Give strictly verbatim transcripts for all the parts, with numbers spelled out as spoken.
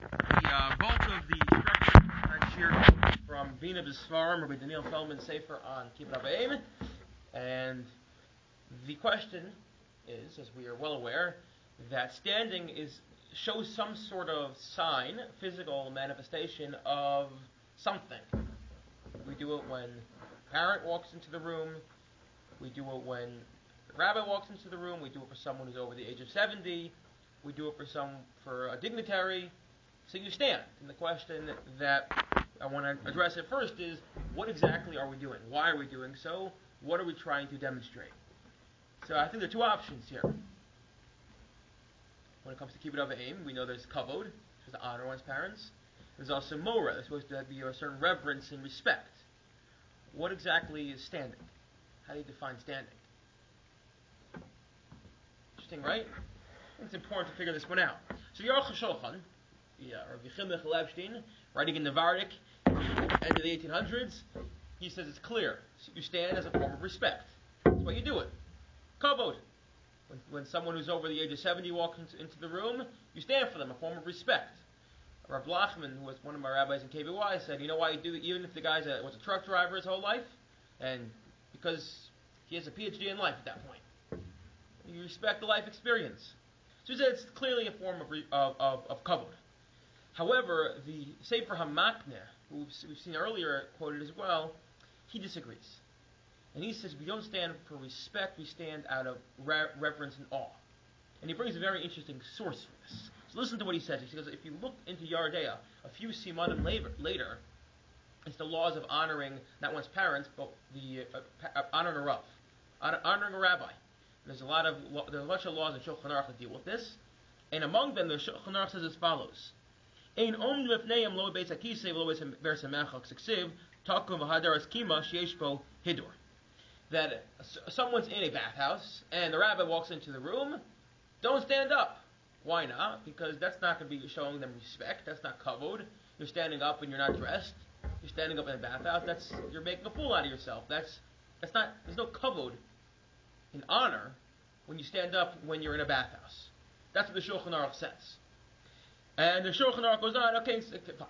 The uh, bulk of the instruction I shared from Bina B'Sfarim, Rabbi Daniel Feldman Sefer on Kibbutz Avim, and the question is, as we are well aware, that standing is shows some sort of sign, physical manifestation of something. We do it when a parent walks into the room. We do it when the rabbi walks into the room. We do it for someone who's over the age of seventy. We do it for some for a dignitary. So you stand. And the question that I want to address at first is, what exactly are we doing? Why are we doing so? What are we trying to demonstrate? So I think there are two options here. When it comes to Kibbutz Avim, we know there's kavod, which is to honor one's parents. There's also mora, there's supposed to be a certain reverence and respect. What exactly is standing? How do you define standing? Interesting, right? It's important to figure this one out. So Aruch HaShulchan, yeah, Rabbi Chimich Lepstein, writing in Navardik, end of the eighteen hundreds, he says it's clear. So you stand as a form of respect. That's why you do it. Kavod. When, when someone who's over the age of seventy walks into, into the room, you stand for them, a form of respect. Rav Lachman, who was one of my rabbis in K B Y, said, you know why you do it, even if the guy was a truck driver his whole life? And because he has a P H D in life at that point. You respect the life experience. So he said it's clearly a form of, of, of, of kavod. However, the Sefer HaMakneh, who we've seen earlier quoted as well, he disagrees. And he says we don't stand for respect, we stand out of re- reverence and awe. And he brings a very interesting source for this. So listen to what he says. He says, if you look into Yardea, a few simanim later, later, it's the laws of honoring not one's parents, but the uh, uh, honoring a rav, honor, honoring a rabbi. And there's a lot of there's a bunch of laws in Shulchan Aruch that deal with this. And among them, the Shulchan Aruch says as follows: Ein om lefneim lo beis hakisei lo beis versemachak seksiv takum v'hadaras kima sheish bo hidur. That someone's in a bathhouse and the rabbi walks into the room, don't stand up. Why not? Because that's not going to be showing them respect. That's not kavod. You're standing up and you're not dressed. You're standing up in a bathhouse. That's you're making a fool out of yourself. That's that's not. There's no kavod in honor when you stand up when you're in a bathhouse. That's what the Shulchan Aruch says. And the Shulchan Aruch goes on. Okay, fine.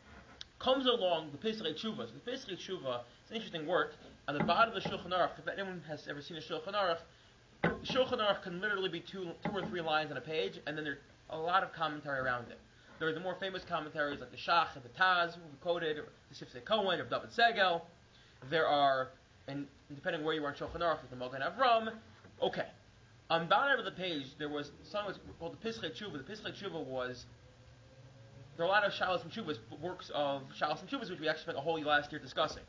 Comes along the Pesach Tshuva. So the Pesach Tshuva is an interesting work. On the bottom of the Shulchan Aruch, if anyone has ever seen a Shulchan Aruch, Shulchan Aruch can literally be two, two or three lines on a page, and then there's a lot of commentary around it. There are the more famous commentaries like the Shach and the Taz, who we quoted, or the Sifsei Cohen, or David Segel. There are, and depending where you are in Shulchan Aruch, like the Mogan Avram. Okay. On the bottom of the page, there was something called the Pesach Tshuva. The Pesach Tshuva was, there are a lot of Shalos and Tshuvas, works of Shalos and Tshuvas, which we actually spent a whole last year discussing.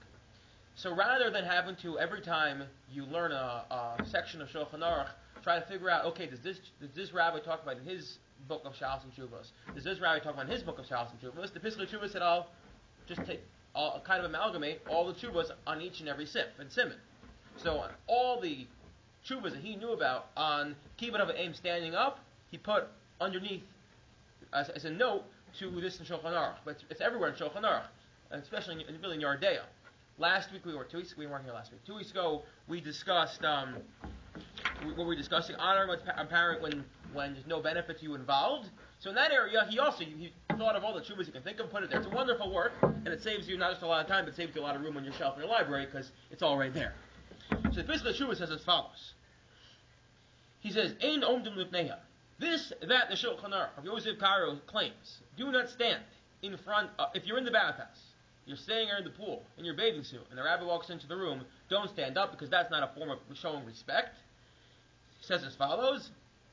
So rather than having to, every time you learn a, a section of Shulchan Aruch, try to figure out, okay, does this does this rabbi talk about in his book of Shalos and Tshuvos? Does this rabbi talk about in his book of Shalos and Tshuvos? The Pesach Tshuva said, I'll just take, I'll kind of amalgamate all the Tshuvos on each and every sip and simon. So on all the Tshuvas that he knew about on Kibbutz Avim standing up, he put underneath as, as a note to this in Shulchan Aruch. But it's, it's everywhere in Shulchan Aruch, especially in, really in Yardea. Last week we were two weeks. We weren't here last week. Two weeks ago we discussed um, we, what we were discussing honoring a parent when when there's no benefit to you involved. So in that area, he also he thought of all the tshuvas you can think of, put it there. It's a wonderful work, and it saves you not just a lot of time, but it saves you a lot of room on your shelf in your library because it's all right there. So the Pesach Tshuva says as follows. He says, "Ein omdim lifneha." This that the Shulchan Aruch of Yosef Karo claims: do not stand in front. Uh, if you're in the bathhouse. You're staying there in the pool, in your bathing suit, and the rabbi walks into the room, don't stand up because that's not a form of showing respect. He says as follows.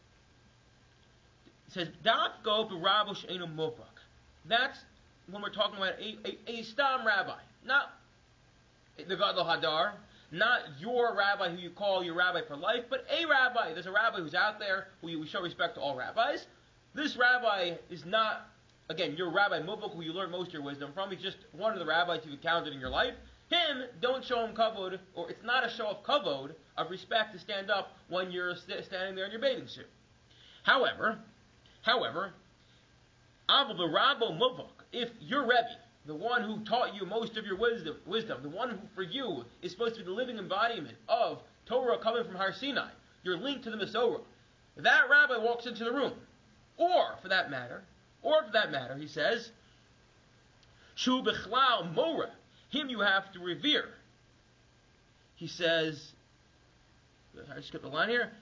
He says, Da'at go b'rabbo she'enu muprak. That's when we're talking about a, a, a stam rabbi, not the Gadol Hadar, not your rabbi who you call your rabbi for life, but a rabbi. There's a rabbi who's out there who you, we show respect to all rabbis. This rabbi is not, again, your Rabbi Mubuk, who you learn most of your wisdom from. He's just one of the rabbis you've encountered in your life. Him, don't show him kavod, or it's not a show of kavod, of respect to stand up when you're st- standing there in your bathing suit. However, however, Aval the Rabbo Mubuk, if your Rebbe, the one who taught you most of your wisdom, wisdom, the one who for you is supposed to be the living embodiment of Torah coming from Har Sinai, you're linked to the Masorah, that rabbi walks into the room, or, for that matter, Or for that matter, he says, Shu Bechlal Mora, him you have to revere. He says, I skipped the line here.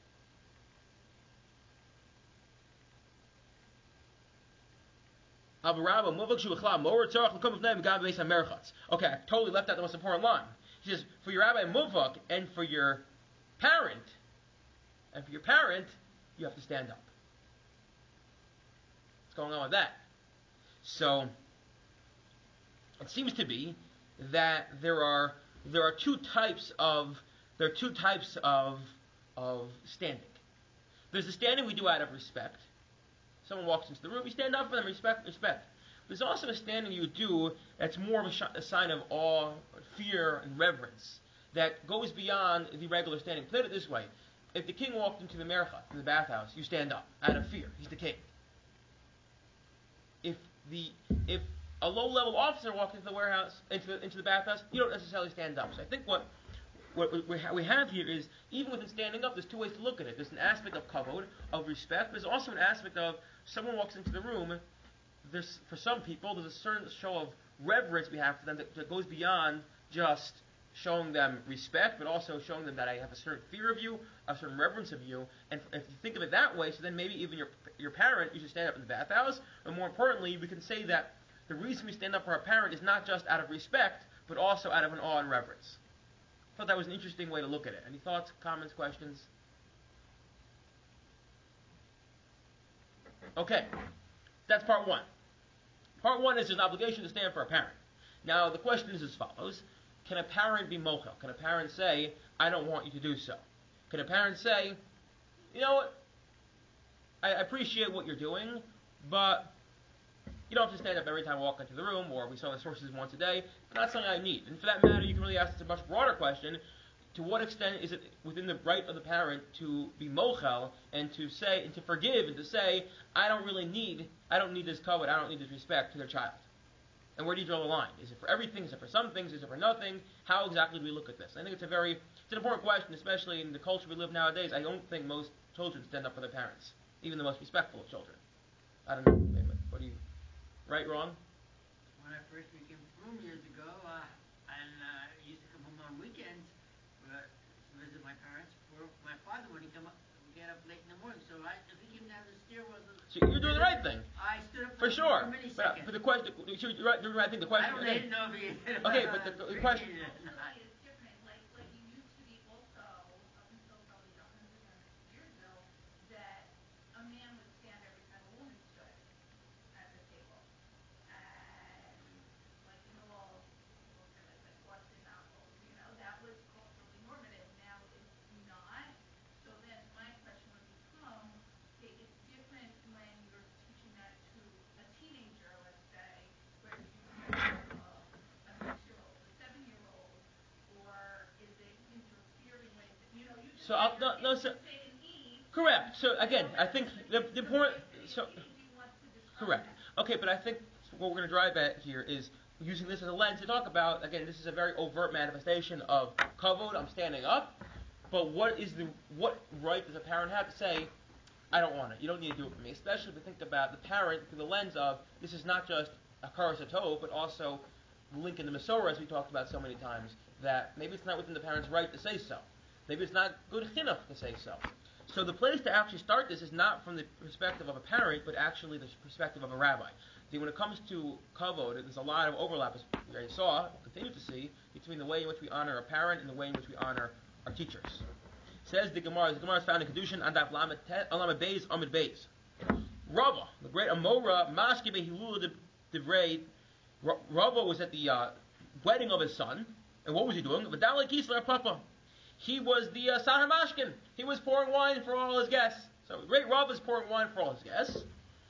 Okay, I totally left out the most important line. He says, for your rabbi muvak and for your parent, and for your parent, you have to stand up. What's going on with that? So, it seems to be that there are there are two types of there are two types of of standing. There's the standing we do out of respect. Someone walks into the room, you stand up for them, respect, respect. There's also a standing you do that's more of a, sh- a sign of awe, fear, and reverence that goes beyond the regular standing. Put it this way: if the king walked into the mercha, in the bathhouse, you stand up out of fear. He's the king. If the if a low-level officer walked into the warehouse, into the, into the bathhouse, you don't necessarily stand up. So I think what what we have here is, even within standing up, there's two ways to look at it. There's an aspect of kavod, of respect. There's also an aspect of someone walks into the room. There's, for some people, there's a certain show of reverence we have for them that, that goes beyond just showing them respect, but also showing them that I have a certain fear of you, a certain reverence of you. And if you think of it that way, so then maybe even your your parent, you should stand up in the bathhouse. Or more importantly, we can say that the reason we stand up for our parent is not just out of respect, but also out of an awe and reverence. I thought that was an interesting way to look at it. Any thoughts, comments, questions? Okay, that's part one. Part one is there's an obligation to stand for a parent. Now, the question is as follows. Can a parent be mochel? Can a parent say, I don't want you to do so? Can a parent say, you know what, I appreciate what you're doing, but you don't have to stand up every time I walk into the room, or we saw the sources once a day, but that's something I need. And for that matter, you can really ask this a much broader question. To what extent is it within the right of the parent to be mochel and to say and to forgive and to say, I don't really need, I don't need this covet, I don't need this respect to their child? And where do you draw the line? Is it for everything? Is it for some things? Is it for nothing? How exactly do we look at this? I think it's a very, it's an important question, especially in the culture we live nowadays. I don't think most children stand up for their parents, even the most respectful of children. I don't know. What do you, right, wrong? When I first became groom years ago, uh, and uh, I used to come home on weekends uh, to visit my parents. For my father, when he come up, get up late in the morning, so I, if he came down the stairwell, so you're doing the right thing. I stood up for, for sure. For many but, uh, but the question, you're right, you're right. I think the question. I don't okay, even know if he. Okay, but the, the question. So I'll, no, no, so, correct. So again, I think the, the important. So, correct. Okay, but I think what we're going to drive at here is using this as a lens to talk about. Again, this is a very overt manifestation of kavod. I'm standing up, but what is the what right does a parent have to say, I don't want it. You don't need to do it for me. Especially if we think about the parent through the lens of this is not just a karas hatov, but also the link in the Masorah, as we talked about so many times, that maybe it's not within the parent's right to say so. Maybe it's not good chinuch to say so. So the place to actually start this is not from the perspective of a parent, but actually the perspective of a rabbi. See, when it comes to kavod, there's a lot of overlap, as we already saw, we'll continue to see, between the way in which we honor a parent and the way in which we honor our teachers. Says the Gemara, the Gemara is found in Kedushin, Andaf Lamed Beis, Amid Beis. Rava, the great Amora, Mashke Behilul Divrei, Rava was at the uh, wedding of his son, and what was he doing? V'dalei Kisler Papa. He was the uh, Sahar Mashkin. He was pouring wine for all his guests. So the great Rav is pouring wine for all his guests.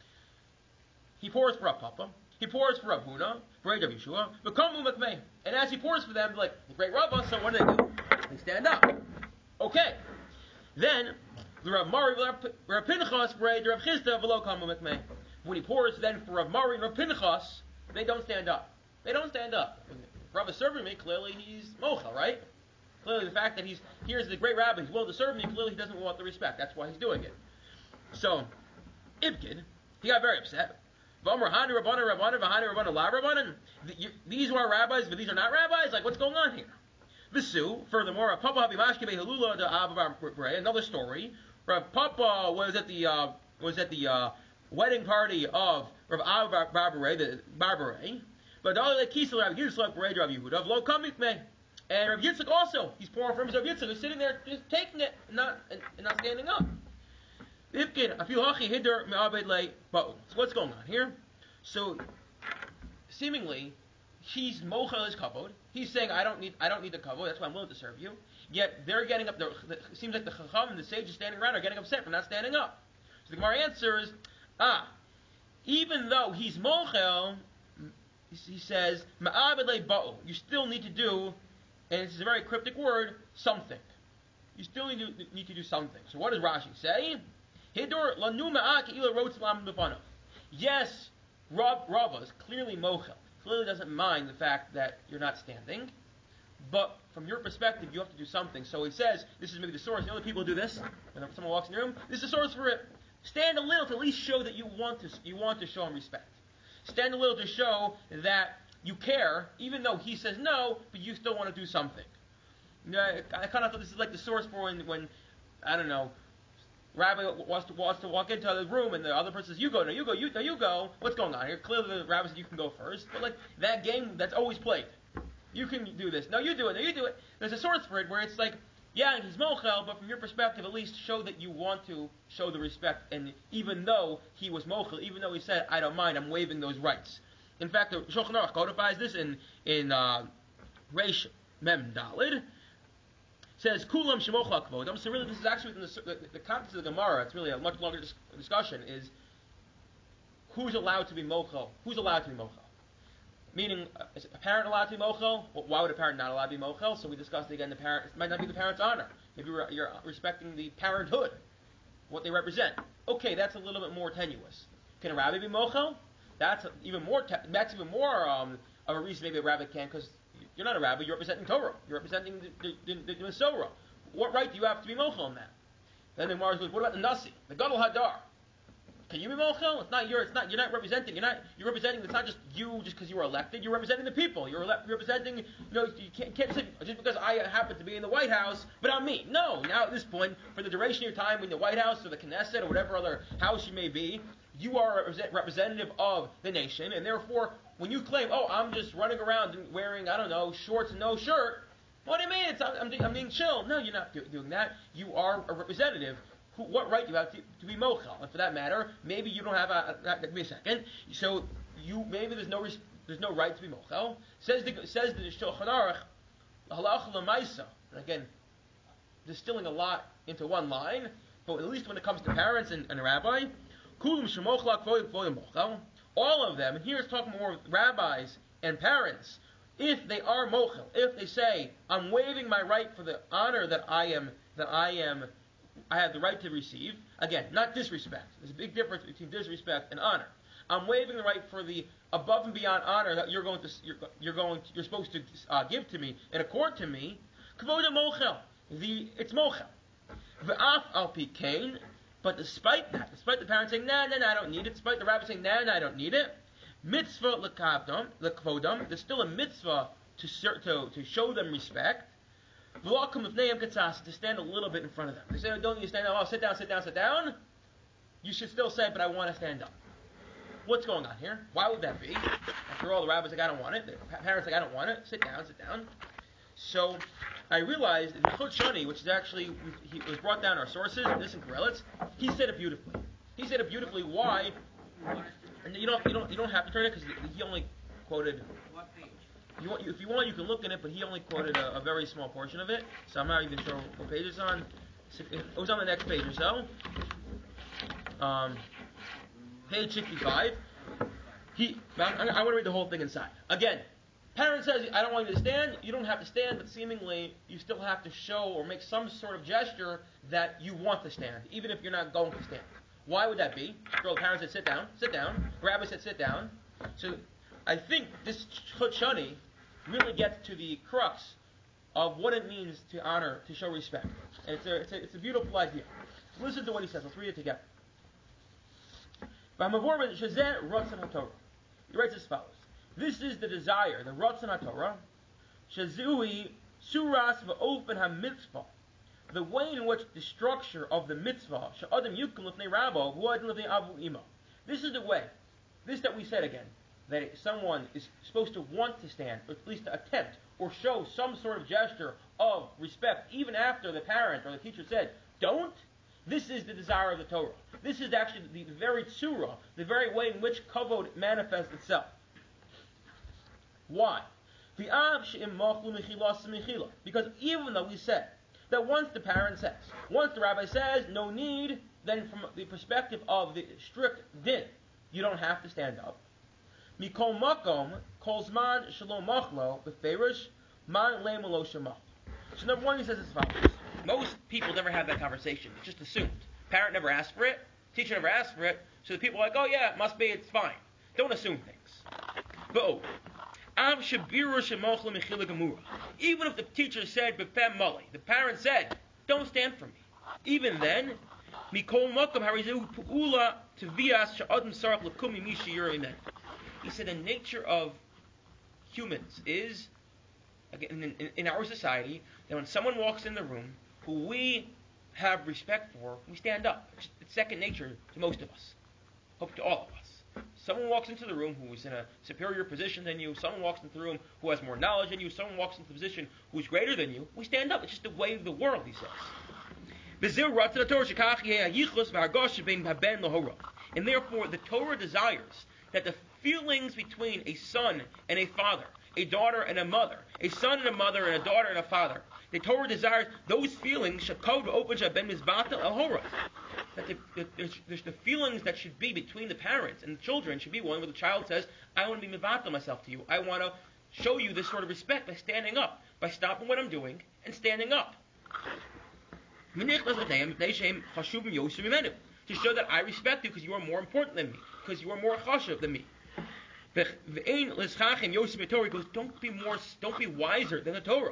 He pours for Rav Papa. He pours for Rav Huna, for Rav Yeshua. V'kamu Makmei. And as he pours for them, like the great Rav, so what do they do? They stand up. Okay. Then the Rav Mari, Rav Pinchas, for Rav Chisda, v'lo kamu Makmei. When he pours then for Rav Mari and Rav Pinchas, they don't stand up. They don't stand up. When Rav is serving me, clearly he's mochel, right? Clearly the fact that he's here's the great rabbi, he's willing to serve me, clearly he doesn't want the respect. That's why he's doing it. So, Ibkid, He got very upset. These are rabbis, but these are not rabbis? Like, what's going on here? Visu, furthermore, another story. Rav Papa was at the uh, was at the uh, wedding party of Rav Av Barbare, the Barbare. But the other Kisel Rav Yitzchak Rav Yehuda, Lo Kamik Me. And Rav Yitzchak also, he's pouring from his Rav Yitzchak, is sitting there just taking it and not and, and not standing up. So what's going on here? So seemingly he's mochel his kavod. He's saying I don't need I don't need the kavod. That's why I'm willing to serve you. Yet they're getting up. The, it seems like the chacham and the sages standing around are getting upset for not standing up. So the Gemara answers, ah, even though he's mochel, he says ma'abed le'ba'u. You still need to do, and this is a very cryptic word, something. You still need to, need to do something. So what does Rashi say? Yes, Rav, Rava is clearly mochel. Clearly doesn't mind the fact that you're not standing. But from your perspective, you have to do something. So he says, this is maybe the source. You know, the people who do this when someone walks in the room. This is the source for it. Stand a little to at least show that you want to. You want to show him respect. Stand a little to show that you care, even though he says no, but you still want to do something. You know, I, I kind of thought this is like the source for when, when I don't know, Rabbi wants to, wants to walk into the room and the other person says, you go, no, you go, you, no, you go. What's going on here? Clearly the rabbi said you can go first. But like that game that's always played. You can do this. No, you do it. No, you do it. There's a source for it where it's like, yeah, he's mochel, but from your perspective, at least show that you want to show the respect. And even though he was mochel, even though he said, I don't mind, I'm waiving those rights. In fact, the Shulchan Aruch codifies this in, in uh, Reish Mem Dalid. Says kulam shemochel kvodam. So really, this is actually within the, the, the context of the Gemara. It's really a much longer dis- discussion. Is who's allowed to be mochel? Who's allowed to be mochel? Meaning, uh, is a parent allowed to be mochel? Well, why would a parent not allowed to be mochel? So we discussed again. The parent it might not be the parent's honor. Maybe you're, you're respecting the parenthood, what they represent. Okay, that's a little bit more tenuous. Can a rabbi be mochel? That's even more. Te- that's even more um, of a reason maybe a rabbi can, because you're not a rabbi, you're representing Torah. You're representing the, the, the, the Masorah. What right do you have to be mochel on that? Then the Gemara goes, what about the Nasi? The Gadol Hadar. Can you be mochel? It's not your, it's not, you're not representing, you're not, you're representing, it's not just you just because you were elected, you're representing the people. You're, ele- you're representing, you know, you can't, can't say, just because I happen to be in the White House, but not me. No, now at this point, for the duration of your time in the White House or the Knesset or whatever other house you may be, you are a representative of the nation, and therefore, when you claim, oh, I'm just running around wearing, I don't know, shorts and no shirt, what do you mean? It's, I'm, I'm being chill. No, you're not do, doing that. You are a representative. Who, what right do you have to, to be mochel? And for that matter, maybe you don't have a, a, a, give me a second. So you maybe there's no there's no right to be mochel. Says the says the Shulchan Aruch, halacha l'maisa. Again, distilling a lot into one line, but at least when it comes to parents and, and a rabbi, kulam shemochel kvodim mochel. All of them, and here it's talking more with rabbis and parents, if they are mochel, if they say, I'm waiving my right for the honor that I am, that I am, I have the right to receive, again, not disrespect. There's a big difference between disrespect and honor. I'm waiving the right for the above and beyond honor that you're going to, you're, you're going to, you're supposed to uh, give to me and accord to me. Kvodim mochel. The, it's mochel. V'af al pi kain. But despite that, despite the parents saying, nah, nah, nah, I don't need it, despite the rabbi saying, nah, nah, I don't need it, mitzvah l'kavdom, l'kvodam, there's still a mitzvah to, to, to show them respect, v'lakum l'fneim katsas, to stand a little bit in front of them. They say, oh, don't you stand up, oh, sit down, sit down, sit down. You should still say, but I want to stand up. What's going on here? Why would that be? After all, the rabbi's like, I don't want it. The parents like, I don't want it. Sit down, sit down. So I realized in Chut Shani, which is actually he was brought down our sources, this in Korelitz, he said it beautifully. He said it beautifully. Why? And you don't you don't you don't have to turn it because he only quoted. What page? You want, if you want, you can look in it, but he only quoted a, a very small portion of it, so I'm not even sure what page it's on. It was on the next page or so. Um, page sixty-five. He. I, I want to read the whole thing inside again. Parent says, I don't want you to stand. You don't have to stand, but seemingly you still have to show or make some sort of gesture that you want to stand, even if you're not going to stand. Why would that be? Girl, the parent said, sit down, sit down. Rabbi said, sit down. So I think this Chut Shani really gets to the crux of what it means to honor, to show respect. And it's a, it's a, it's a beautiful idea. Listen to what he says. Let's read it together. He writes as follows. This is the desire, the Ratzon HaTorah, Shazui Suras V'Ofen HaMitzvah, the way in which the structure of the mitzvah, Sha'adam Yukum L'fnei Rabbo, V'Adam L'fnei Avu Ima. This is the way, this that we said again, that someone is supposed to want to stand, or at least to attempt, or show some sort of gesture of respect, even after the parent or the teacher said, don't. This is the desire of the Torah. This is actually the very tzura, the very way in which kavod manifests itself. Why? Because even though we said that once the parent says, once the rabbi says, no need, then from the perspective of the strict din, you don't have to stand up. Mikol makom calls man shalom machlo beferish man leimolo shemach. So number one, he says as follows. Most people never have that conversation. It's just assumed. Parent never asked for it. Teacher never asked for it. So the people are like, oh yeah, it must be, it's fine. Don't assume things. But even if the teacher said, the parent said, don't stand for me. Even then, he said the nature of humans is, again, in, in, in our society, that when someone walks in the room who we have respect for, we stand up. It's second nature to most of us. Hope to all of us. Someone walks into the room who is in a superior position than you, someone walks into the room who has more knowledge than you, someone walks into the position who is greater than you, we stand up. It's just the way of the world, he says. And therefore, the Torah desires that the feelings between a son and a father, a daughter and a mother, a son and a mother, and a daughter and a father, the Torah desires those feelings that the, the, there's, there's the feelings that should be between the parents and the children should be one where the child says, I want to be mivatal myself to you. I want to show you this sort of respect by standing up, by stopping what I'm doing and standing up. To show that I respect you because you are more important than me, because you are more chashuv than me. Goes, don't be more, don't be wiser than the Torah.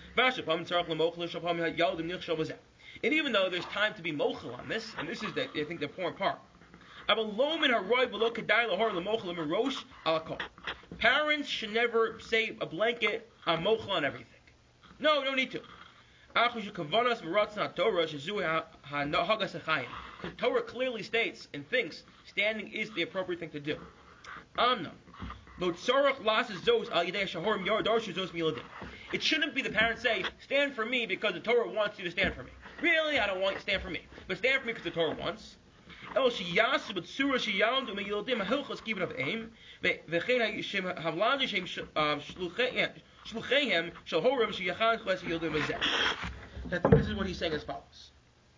And even though there's time to be mochel on this, and this is the, I think the important part. Parents should never say a blanket on mochel on everything. No, no need to. Because Torah clearly states and thinks standing is the appropriate thing to do. It shouldn't be the parents say, stand for me because the Torah wants you to stand for me. Really, I don't want you to stand for me. But stand for me because the Torah wants. I think this is what he's saying as follows.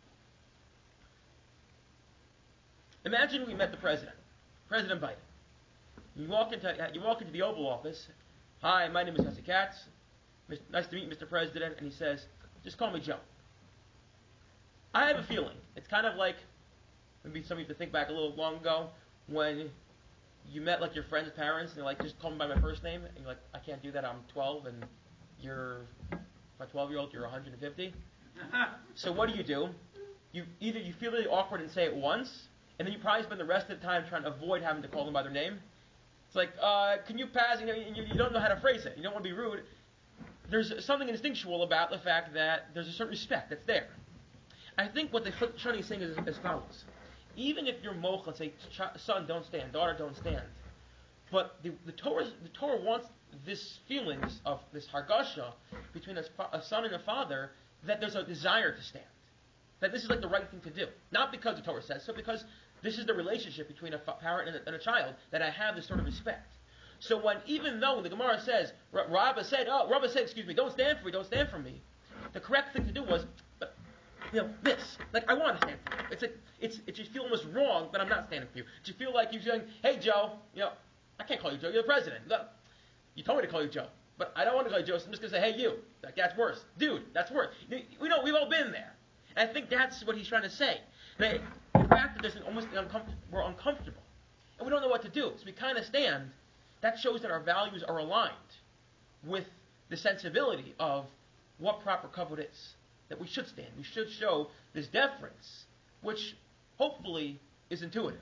Imagine we met the president, President Biden. You walk into you walk into the Oval Office. Hi, my name is Jesse Katz. Nice to meet you, Mister President. And he says, just call me Joe. I have a feeling. It's kind of like, maybe some of you have to think back a little long ago, when you met like your friend's parents, and they're like, just call me by my first name. And you're like, I can't do that, I'm twelve, and you're, my twelve-year-old, you're one hundred fifty. So what do you do? You either you feel really awkward and say it once, and then you probably spend the rest of the time trying to avoid having to call them by their name. It's like, uh, can you pass? You know, you, you don't know how to phrase it. You don't want to be rude. There's something instinctual about the fact that there's a certain respect that's there. I think what the Shani is saying is as follows. Even if you're moch, let's say, son, don't stand, daughter, don't stand. But the, the Torah the Torah wants this feelings of this hargasha between a, a son and a father, that there's a desire to stand. That this is like the right thing to do. Not because the Torah says so, because this is the relationship between a parent and a, and a child, that I have this sort of respect. So when, even though the Gemara says, Rabba said, oh, Rabba said, excuse me, don't stand for me, don't stand for me, the correct thing to do was, but, you know, this. Like, I want to stand for you. It's like, it's, it just feel almost wrong that I'm not standing for you. It just feel like you're saying, hey, Joe, you know, I can't call you Joe, you're the president. You told me to call you Joe, but I don't want to call you Joe, so I'm just going to say, hey, you. Like, that's worse. Dude, that's worse. We know, we've all been there. And I think that's what he's trying to say. That the fact that there's an almost an uncomfortable, we're uncomfortable, and we don't know what to do, so we kind of stand. That shows that our values are aligned with the sensibility of what proper kavod is. That we should stand. We should show this deference, which hopefully is intuitive.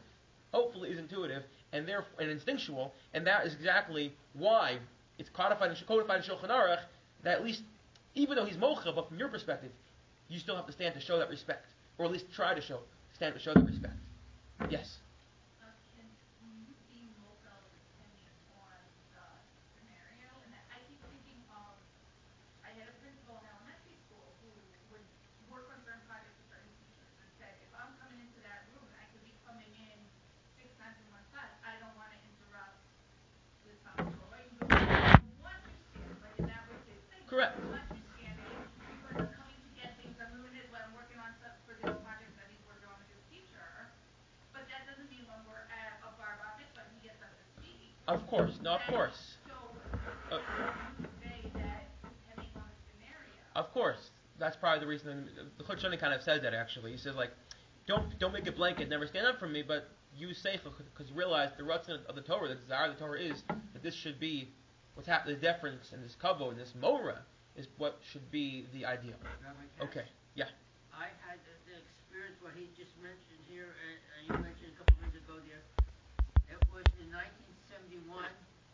hopefully is intuitive and therefore and instinctual, and that is exactly why it's codified in, codified in Shulchan Aruch that at least, even though he's mocha, but from your perspective, you still have to stand to show that respect, or at least try to show stand to show that respect. Yes. Uh, can you be mocha depending on the scenario? And I keep thinking of, I had a principal in elementary school who would work on certain projects with certain teachers and said, if I'm coming into that room, I could be coming in six times in one class. I don't want to interrupt this topic. Or you don't understand, but that was his thing. Correct. Understanding because I'm coming to get things. I'm doing it when I'm working on stuff for this project that he's working on with his teacher. But that doesn't mean when we're at a bar bar mitzvah, he gets up to speak. Of course, no, of course. So, Uh, you say that depending on the scenario. Of course, that's probably the reason. The Chut Shani kind of says that actually. He says like, don't don't make it blanket, never stand up for me, but use seichel because you realize the rutzin of the Torah, the desire of the Torah is that this should be what's happening. The deference and this kavod and this mora is what should be the ideal. Okay, yeah. I had the, the experience what he just mentioned here, and, and you mentioned a couple minutes ago there. It was in nineteen seventy-one.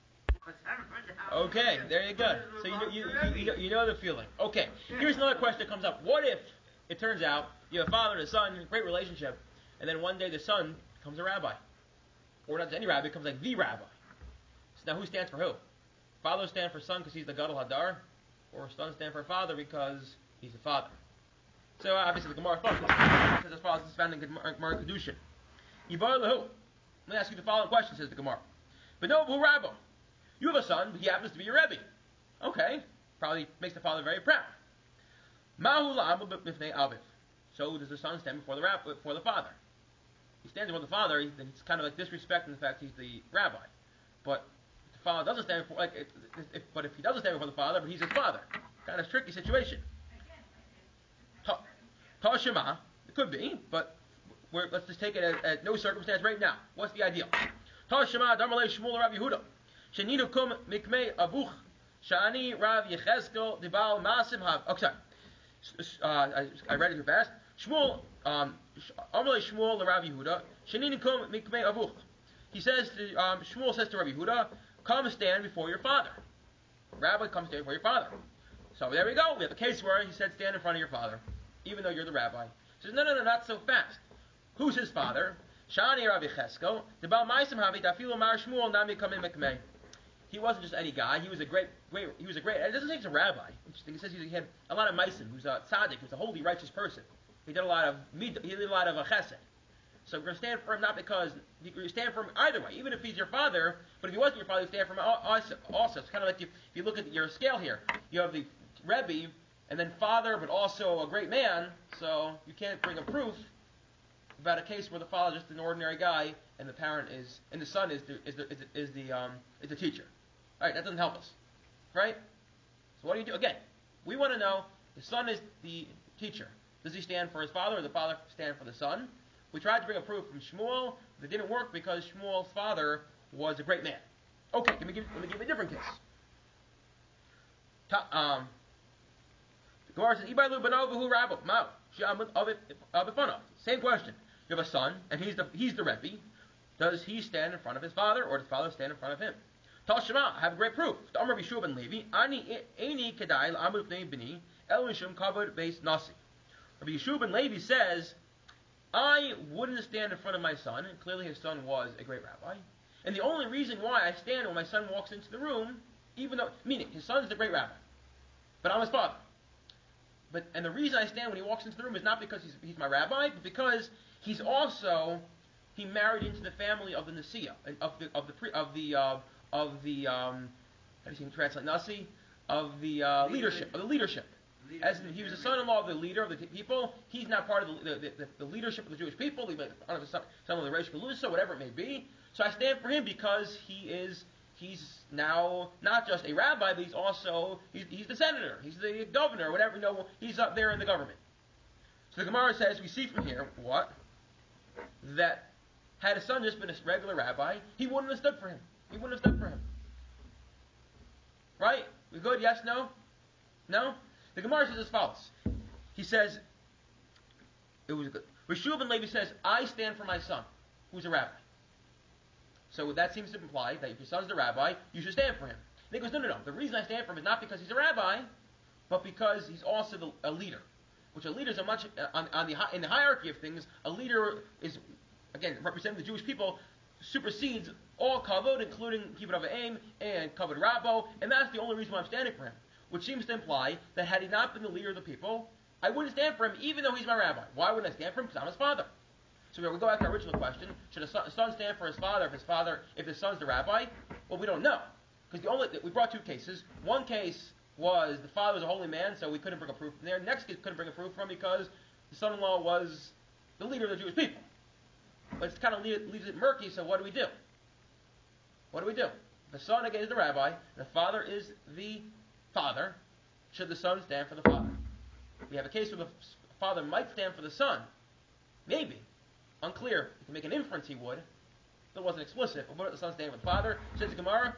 Okay, there you go. So you know, you, you, you, know, you know the feeling. Okay, here's another question that comes up. What if it turns out you have a father and a son, great relationship, and then one day the son becomes a rabbi? Or not just any rabbi, becomes like the rabbi. So now who stands for who? Father stands for son because he's the Gadol Hadar, or son stands for father because he's the father. So obviously the Gemara thought this, because as far as it's found in Gemara Kedushin. Yivar lehu. Let me ask you the following question, says the Gemara. B'novu Rabbo. You have a son, but he happens to be your Rebbe. Okay, probably makes the father very proud. Mahu la'amu b'fnei aviv. So does the son stand before the rabbi, before the father? He stands before the father. He, it's kind of like disrespecting the fact he's the rabbi. But if the father doesn't stand before, like, if, if, but if he doesn't stand before the father, but he's his father, kind of tricky situation. Tashema, it could be, but we're, let's just take it at, at no circumstance right now. What's the ideal? Tashema, Damalei Shmuel Rav Yehuda. Sheninu kum mikmei abuch. Shani Rav Yechezkel Dibal Masim Hav. Okay, uh, I, I read it too fast. Shmuel, um, Amalei Shmuel Rav Yehuda. Sheninu kum mikmei abuch. He says to, um, Shmuel says to Rav Yehuda, come stand before your father. Rabbi, come stand before your father. So there we go. We have a case where he said stand in front of your father, even though you're the rabbi. He says, no, no, no, not so fast. Who's his father? Shani Rav Yechezkel. Dibal Masim Hav. Dafilu Mar Shmuel Nami Kamin Mikmei. He wasn't just any guy. He was a great, great. He was a great. It doesn't say he's a rabbi. Interesting. It says he had a lot of meisim. He was a tzaddik. He was a holy, righteous person. He did a lot of he did a lot of chesed. So we're going to stand for him not because you stand for him either way. Even if he's your father, but if he wasn't your father, you stand for him also. Also, it's kind of like if you look at your scale here. You have the Rebbe and then father, but also a great man. So you can't bring a proof about a case where the father is just an ordinary guy and the parent is and the son is the is the is the, is the um is the teacher. All right, that doesn't help us, right? So what do you do? Again, we want to know the son is the teacher. Does he stand for his father or the father stand for the son? We tried to bring a proof from Shmuel. That didn't work because Shmuel's father was a great man. Okay, let me give, let me give you a different case. Ta, um, the Gemara says, Ibai lu banovahu rabbo, mao, she'abifana. Same question. You have a son, and he's the he's the Rebbe. Does he stand in front of his father, or does the father stand in front of him? Tashema, I have a great proof. Amar Bishua ben Levi, ani eini kedai la'amud b'nei b'ni, el mishum kavod beis nasi. Rabbi Yeshua ben Levi says, I wouldn't stand in front of my son, and clearly his son was a great rabbi. And the only reason why I stand when my son walks into the room, even though, meaning his son's the great rabbi, but I'm his father. But and the reason I stand when he walks into the room is not because he's he's my rabbi, but because he's also he married into the family of the Nasiya, of the of the of the uh, of the um, how do you translate Nasi? Of the uh, leadership, of the leadership. As in, he was the son-in-law of the leader of the people. He's now part of the the, the, the leadership of the Jewish people. He's son of the Reish Galusa, whatever it may be. So I stand for him because he is he's now not just a rabbi, but he's also he's, he's the senator, he's the governor, whatever. You know, he's up there in the government. So the Gemara says we see from here what that had his son just been a regular rabbi, he wouldn't have stood for him. He wouldn't have stood for him. Right? We good? Yes? No? No? The Gemara says as follows. He says, it was good. Rishub ben Levi says, I stand for my son, who's a rabbi. So that seems to imply that if your son's the rabbi, you should stand for him. And he goes, no, no, no. The reason I stand for him is not because he's a rabbi, but because he's also the, a leader. Which a leader is a much, uh, on, on the in the hierarchy of things, a leader is, again, representing the Jewish people, supersedes all kavod, including kibbud av v'em and kavod rabbo, and that's the only reason why I'm standing for him. Which seems to imply that had he not been the leader of the people, I wouldn't stand for him, even though he's my rabbi. Why wouldn't I stand for him? Because I'm his father. So we go back to our original question: should a son, a son stand for his father if his father, if his son's the rabbi? Well, we don't know, because the only we brought two cases. One case was the father was a holy man, so we couldn't bring a proof from there. Next case couldn't bring a proof from because the son-in-law was the leader of the Jewish people. But it's kind of leaves, leaves it murky. So what do we do? What do we do? The son again is the rabbi, and the father is the father. Should the son stand for the father? We have a case where the father might stand for the son. Maybe. Unclear. You can make an inference he would. That wasn't explicit. But what about the son standing with the father? Says the Gemara.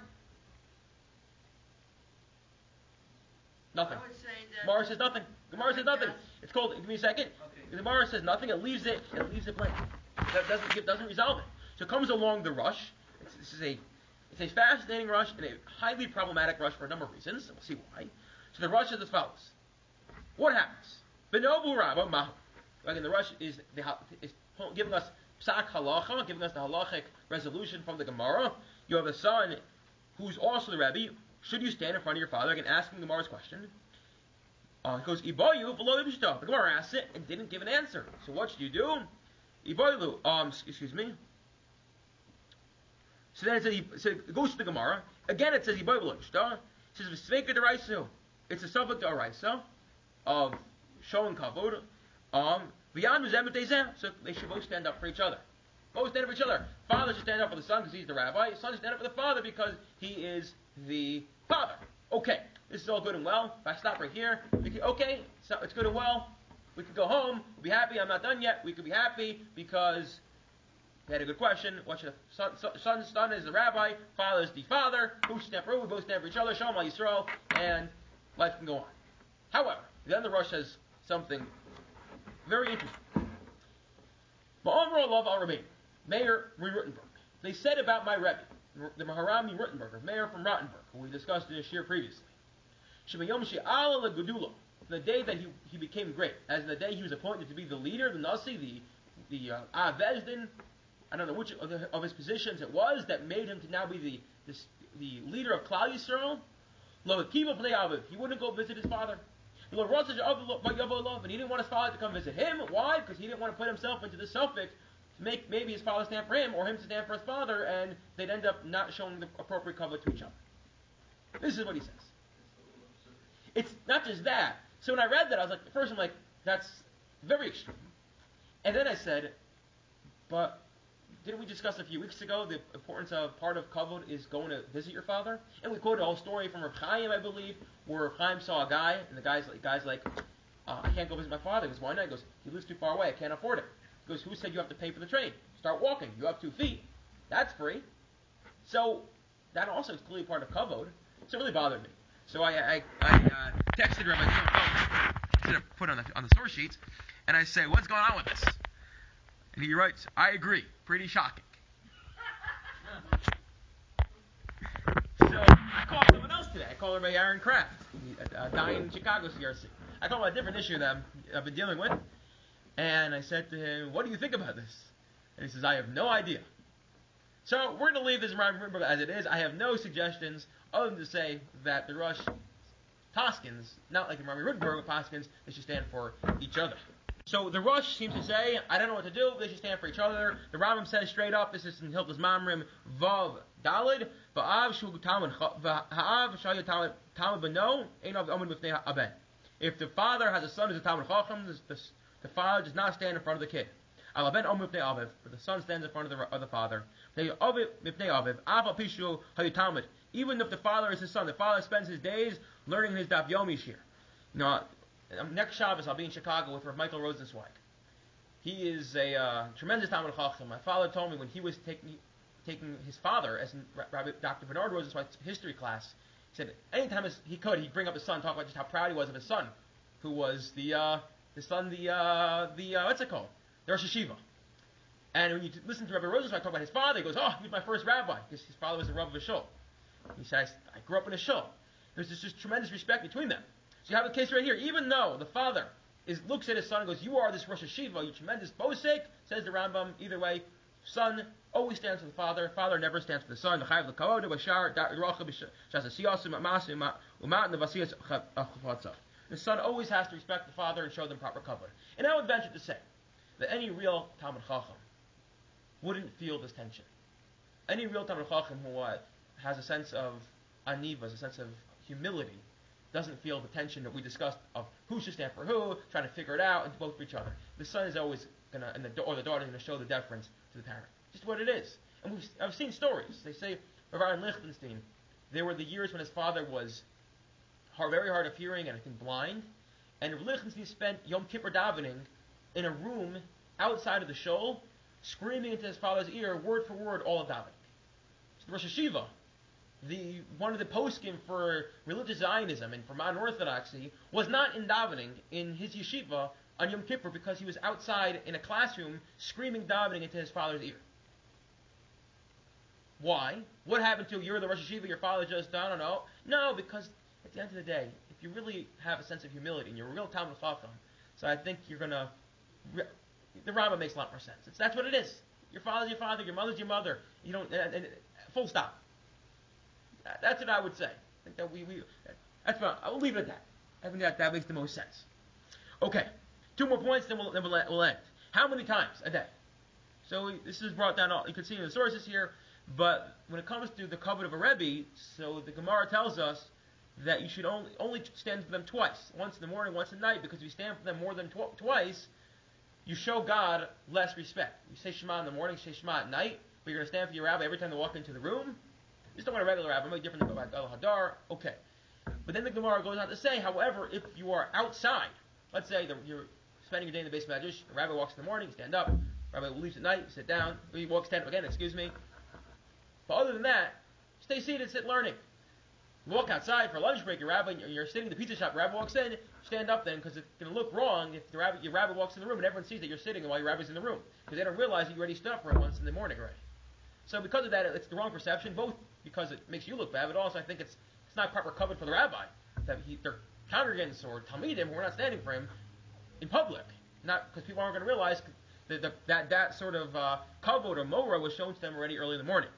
Nothing. I would say that Gemara says nothing. Gemara says nothing. It's called. Give me a second. Okay. The Gemara says nothing. It leaves it. It leaves it blank. That doesn't give, doesn't resolve it. So it comes along the rush. It's, this is a it's a fascinating rush and a highly problematic rush for a number of reasons. We'll see why. So the rush is as follows. What happens? Benobu Rabba Mahu. Again, the rush is, the, is giving us psak halacha, giving us the halachic resolution from the Gemara. You have a son who's also the Rebbe. Should you stand in front of your father? Again, asking the Gemara's question. Uh, it goes, Ibayu below the Mishnah. The Gemara asked it and didn't give an answer. So what should you do? Ibayu, um, excuse me. So then it says, so it goes to the Gemara. Again, it says Ibayu below the Mishnah. It says, V'sveika deraisu. It's a subject to Araisa of showing kavod. Um, so they should both stand up for each other. Both stand up for each other. Father should stand up for the son because he's the rabbi. Son should stand up for the father because he is the father. Okay, this is all good and well. If I stop right here, we can, okay, so it's good and well. We could go home, be happy. I'm not done yet. We could be happy because we had a good question. What should a son, son, son is the rabbi, father is the father. Who should stand for who? We both stand for each other. Shalom al Yisrael, and life can go on. However, then the Rosh says something very interesting. Ma'amr love al Rabbi, Mayor Rottenberg. They said about my Rebbe, the Maharami Rottenberger, mayor from Rottenberg, who we discussed in a shir previously. Shemayom she'ala legudula, the day that he, he became great, as in the day he was appointed to be the leader, the Nasi, the the uh, Avezdin, I don't know which of, the, of his positions it was that made him to now be the the, the leader of Klal Yisrael. Lo kiva b'nei aviv, he wouldn't go visit his father. And he didn't want his father to come visit him. Why? Because he didn't want to put himself into the suffix to make maybe his father stand for him or him to stand for his father, and they'd end up not showing the appropriate cover to each other. This is what he says. It's not just that. So when I read that, I was like, first I'm like, that's very extreme. And then I said, but didn't we discuss a few weeks ago the importance of part of kavod is going to visit your father? And we quoted a whole story from Rav Chaim, I believe, where Rav Chaim saw a guy, and the guy's like, guy's like uh, I can't go visit my father. He goes, why not? He goes, he lives too far away. I can't afford it. He goes, who said you have to pay for the train? Start walking. You have two feet. That's free. So that also is clearly part of kavod. So it really bothered me. So I I, I uh, texted Rabbi Zillah instead of put on the on the source sheets, and I say, what's going on with this? And he writes, I agree. Pretty shocking. So I called someone else today. I called Rabbi Aaron Kraft, uh, dying in Chicago C R C. I called him a different issue that I've been dealing with. And I said to him, what do you think about this? And he says, I have no idea. So we're going to leave this Rambam as it is. I have no suggestions other than to say that the Rosh Paskins, not like the Rambam Rottenberg Paskins, they should stand for each other. So the Rosh seems to say, I don't know what to do, they should stand for each other. The Rambam says straight up, this is in Hilchos Mamrim Vav Dalid, Va'av shu Talmud Ha'av shayu Talmud Beno, Ein av Amud B'fnei Aben. If the father has a son who's a Talmud Chacham, the, the, the father does not stand in front of the kid. Al Ben Amud B'fnei Aviv, but the son stands in front of the, of the father. Even if the father is his son, the father spends his days learning his Daf Yomi Shir. You know, next Shabbos I'll be in Chicago with Rav Michael Rosenzweig. He is a uh, tremendous Talmud Chacham. My father told me when he was taking taking his father as in Rabbi Doctor Bernard Rosenzweig's history class, he said anytime he could, he'd bring up his son, talk about just how proud he was of his son, who was the uh, the son, the uh, the uh, what's it called, the Rosh Hashiva. And when you t- listen to Rabbi Rosenzweig talk about his father, he goes, oh, he was my first rabbi, because his father was a Rav of a shul. He said, I, I grew up in a shul. There's this just tremendous respect between them. So you have a case right here. Even though the father is looks at his son and goes, you are this Rosh Hashiva, you tremendous posek, says the Rambam, either way, son always stands for the father, father never stands for the son. The son always has to respect the father and show them proper cover. And I would venture to say that any real Talmud Chacham wouldn't feel this tension. Any real Talmud Chacham who uh, has a sense of anivas, a sense of humility, doesn't feel the tension that we discussed of who should stand for who, trying to figure it out, and both for each other. The son is always gonna, and the or the daughter is gonna show the deference to the parent. Just what it is. And we've, I've seen stories. They say Rav Aaron Lichtenstein, there were the years when his father was hard, very hard of hearing and I think blind, and Rav Lichtenstein spent Yom Kippur davening in a room outside of the shul, screaming into his father's ear, word for word, all of davening. So the Rosh Hashiva, the one of the poskim for religious Zionism and for modern Orthodoxy, was not in davening in his yeshiva on Yom Kippur because he was outside in a classroom screaming davening into his father's ear. Why? What happened to you're the Rosh Hashiva, your father just done? I don't know. No, because at the end of the day, if you really have a sense of humility and you're a real Talmud Chacham, so I think you're gonna. The Rambam makes a lot more sense. It's, that's what it is. Your father's your father, your mother's your mother. You don't. And, and, full stop. That's what I would say. I think that we, we that's fine. I will leave it at that. I think that that makes the most sense. Okay, two more points, then we'll then we'll, we'll end. How many times a day? So we, this is brought down. All you can see in the sources here, but when it comes to the covenant of a Rebbe, so the Gemara tells us that you should only only stand for them twice, once in the morning, once at night, because if you stand for them more than tw- twice, you show God less respect. You say Shema in the morning, you say Shema at night, but you're going to stand for your rabbi every time they walk into the room. You just don't want a regular rabbi, maybe different than Al Hadar, okay. But then the Gemara goes on to say, however, if you are outside, let's say the, you're spending your day in the base medrash, the rabbi walks in the morning, you stand up, the rabbi leaves at night, you sit down, he walks, stand up again, excuse me. But other than that, stay seated, sit learning. You walk outside for a lunch break, your rabbi, you're sitting in the pizza shop, your rabbi walks in, stand up then, because it's going to look wrong if the rabbi, your rabbi walks in the room and everyone sees that you're sitting while your rabbi's in the room. Because they don't realize that you already stood up for him once in the morning already. So because of that, it's the wrong perception, both because it makes you look bad, but also I think it's it's not proper covered for the rabbi. That he, they're congregants or talmidim who are not standing for him in public. Not because people aren't going to realize that the, that, that sort of uh, kavod or mora was shown to them already early in the morning.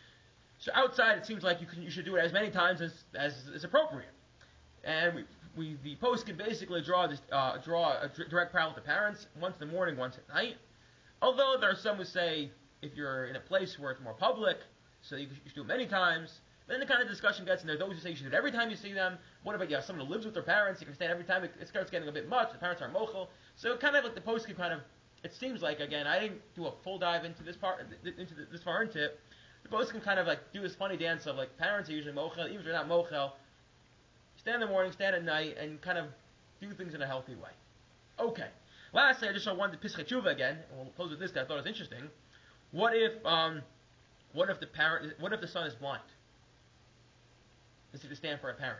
So outside, it seems like you can, you should do it as many times as as is appropriate. And we, we the post can basically draw this, uh, draw a direct parallel to parents, once in the morning, once at night. Although there are some who say if you're in a place where it's more public, so you, you should do it many times. Then the kind of discussion gets, and there are those who say you should do it every time you see them. What about you have someone who lives with their parents? You can stand every time. It, it starts getting a bit much. The parents are mochel. So kind of like the post can kind of, it seems like, again, I didn't do a full dive into this part, into this far into it. The post can kind of like do this funny dance of like parents are usually mochel, even if they're not mochel. Stand in the morning, stand at night, and kind of do things in a healthy way. Okay. Lastly, I just saw one to Pischei Tshuva again, and we'll close with this because I thought it was interesting. What if, um, what if the parent, what if the son is blind? Does he stand for a parent?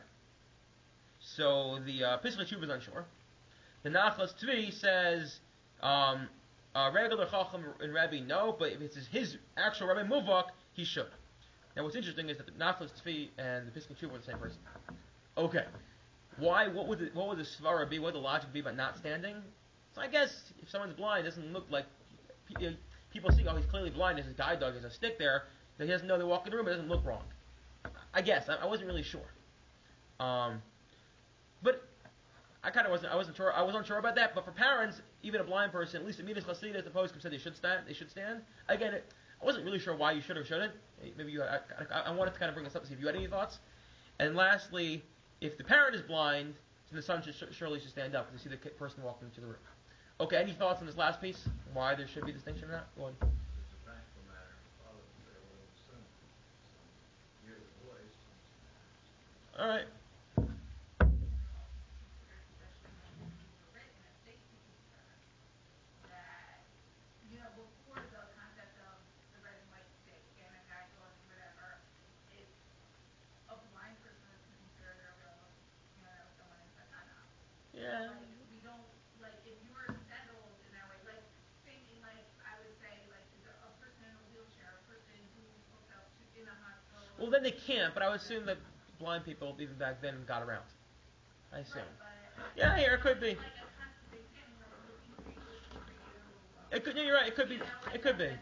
So the uh, Pischei Tshuva is unsure. The Nachlas Tzvi says um, a regular Chacham and Rabbi no, but if it's his actual Rabbi Muvak, he should. Now what's interesting is that the Nachlas Tzvi and the Pischei Tshuva are the same person. Okay, why? What would the, what would the svara be? What would the logic be about not standing? So I guess if someone's blind, it doesn't look like people see. Oh, he's clearly blind. There's a guide dog. There's a stick there. That he doesn't know they walk in the room. It doesn't look wrong. I guess I, I wasn't really sure. Um, but I kind of wasn't. I wasn't sure. I wasn't sure about that. But for parents, even a blind person, at least Amidas Chassidas, the post said they should stand. They should stand. Again, it, I wasn't really sure why you should or shouldn't. Maybe you. I, I, I wanted to kind of bring this up to see if you had any thoughts. And lastly, if the parent is blind, then the son should, surely should stand up to see the person walking into the room. Okay, any thoughts on this last piece? Why there should be distinction or not? Go on. It's a practical matter. Father would say, well, the son, son, hear the voice. All right. You know, before the concept of the red and white stick and a guide dog and whatever, if a blind person is considered a real, you know, someone in Sakana. Yeah. Like, we don't, like, if you were settled in that way, like, thinking, like, I would say, like, Well, then they can't, but I would assume that blind people, even back then, got around. I assume. Yeah, here, it could be. It could, yeah, you're right, it could be, it could be.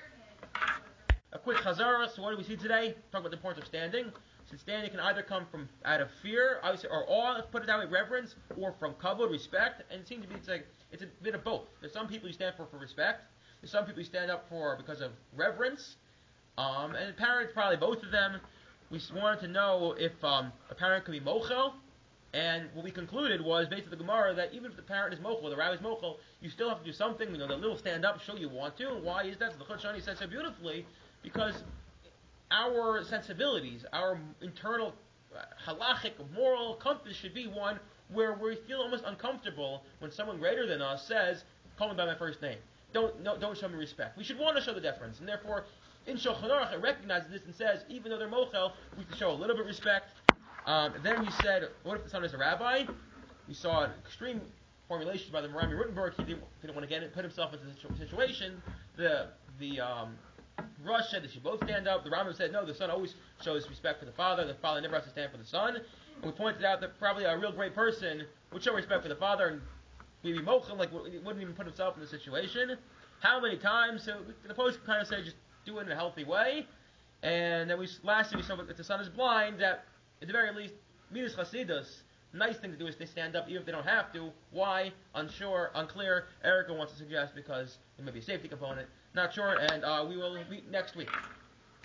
A quick chazara, so what do we see today? Talk about the importance of standing. So standing can either come from out of fear, obviously, or awe, let's put it that way, reverence, or from kavod, respect, and it seems to be, it's like, it's a bit of both. There's some people you stand for for respect, there's some people you stand up for because of reverence, um, and parents, probably both of them. We wanted to know if um, a parent could be mochel, and what we concluded was, based on the Gemara, that even if the parent is mochel, the rabbi is mochel, you still have to do something, you know, the little stand up, show you want to, and why is that? So the Chut Shani said so beautifully, because our sensibilities, our internal uh, halachic, moral compass should be one where we feel almost uncomfortable when someone greater than us says, call me by my first name. Don't no, don't show me respect. We should want to show the deference, and therefore, in Shulchan Aruch, it recognizes this and says, even though they're mochel, we can show a little bit of respect. Um, then we said, what if the son is a rabbi? We saw an extreme formulation by the Morami Rutenberg. He didn't, didn't want to get it, put himself into the situation. The the um, Rush said they should both stand up. The Rambam said no, the son always shows respect for the father. The father never has to stand for the son. And we pointed out that probably a real great person would show respect for the father and maybe mochel, like wouldn't even put himself in the situation. How many times? So the post kind of say just do it in a healthy way. And then we lastly we saw if the son is blind, that at the very least, midas chasidus, nice thing to do is they stand up even if they don't have to. Why? Unsure, unclear. Erica wants to suggest because it may be a safety component. Not sure, and uh, we will meet next week.